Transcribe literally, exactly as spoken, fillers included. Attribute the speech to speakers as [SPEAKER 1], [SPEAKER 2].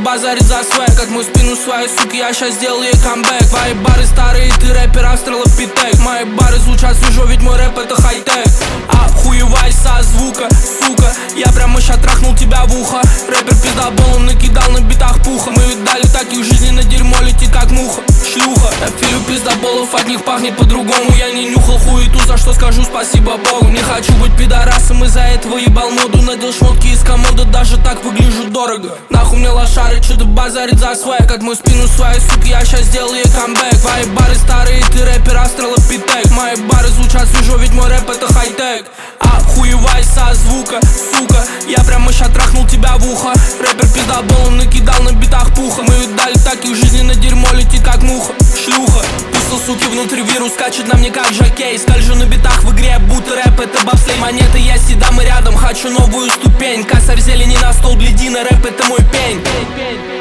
[SPEAKER 1] базарит за свой. Как мою спину своей суки, я щас сделал ей камбэк. Твои бары старые, ты рэпер австралопитек. Мои бары звучат свежо, ведь мой рэп это хай-тек. Охуевай со звука, сука, я прямо ща трахнул тебя в ухо. Рэпер пиздобол, он накидал на битах пуха. Мы видали таких в жизни, на дерьмо летит как муха. Шлюха, я филю пиздоболов, от них пахнет по-другому. Я не нюхал хуету, за что скажу спасибо Богу. Не хочу быть пидорасом, из-за этого ебал моду. Надел шмотки из комода, даже так выгляжу дорого. Нахуй мне лошары, что-то базарит за свой. Как мою спину своей суки, я щас сделал ей камбэк. Твои бары старые, ты рэпер австралопитек. Мои бары звучат свежо, ведь мой рэп это хай-тек. Охуевай со звука, сука, я прямо ща трахнул тебя в ухо. Рэпер пиздобол, он накидал на битах пуха. Мы видали таких в жизни, на дерьмо летит как муха. Шлюха, пустил суки внутри вирус, скачет на мне как жокей. Скольжу на битах в игре, будто рэп это бобслей. Монеты я седам и рядом, хочу новую ступень. Косарь зелени на стол, гляди на рэп это мой пень.